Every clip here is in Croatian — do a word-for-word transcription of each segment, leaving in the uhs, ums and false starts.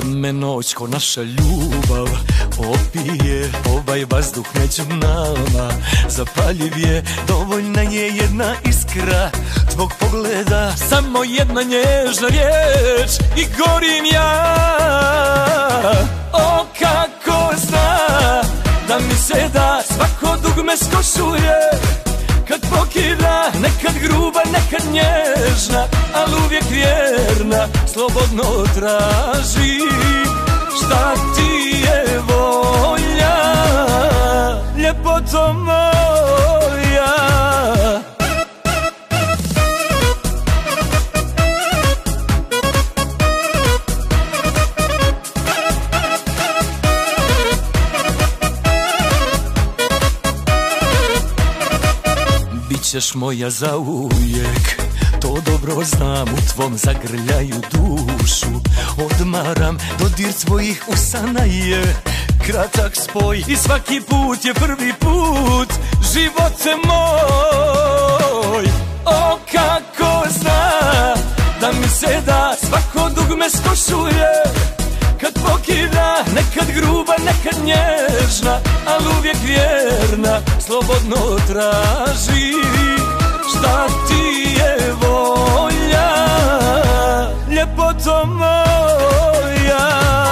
me noć ko naša ljubav opije, ovaj vazduh među nama zapaljiv je, dovoljna je jedna iskra tvog pogleda, samo jedna nježna riječ i gorim ja. O kako zna da mi se da svako dugme skošuje, kad pokida, nekad gruba, nekad nježna, ali uvijek vjerna, slobodno traži šta ti je volja, ljepoto moja. Bićeš moja zauvijek, to dobro znam, u tvom zagrljaju dušu odmaram, dodir tvojih usana je kratak spoj i svaki put je prvi put, živote moj. O kako zna da mi se da svako dugme skošuje, kad pokida, nekad gruba, nekad nježna, ali uvijek vjerna, slobodno traži šta ti je volja, ljepoto moja.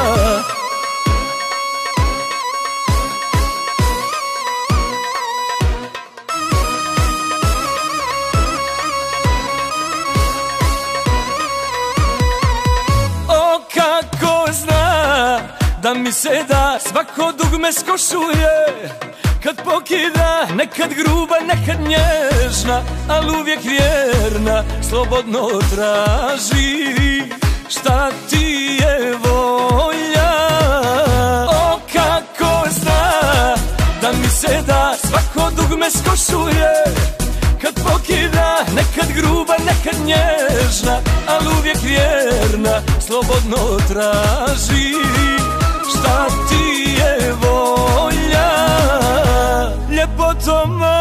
O kako zna da mi se da svako dugme skošuje, kad pokida, nekad gruba, nekad nježna, ali uvijek vjerna, slobodno traži šta ti je volja. O kako zna da mi se da svako dugme skošuje, kad pokida, nekad gruba, nekad nježna, ali uvijek vjerna, slobodno traži šta ti je volja, ljepoto moja.